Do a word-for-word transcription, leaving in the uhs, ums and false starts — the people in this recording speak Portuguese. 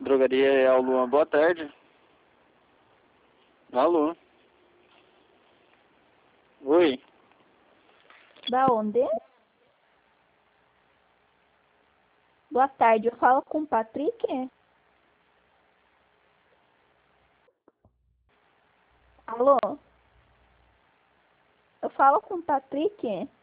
Drogaria Real Luan, boa tarde. Alô? Oi? Da onde? Boa tarde, eu falo com o Patrick? Alô? Eu falo com o Patrick?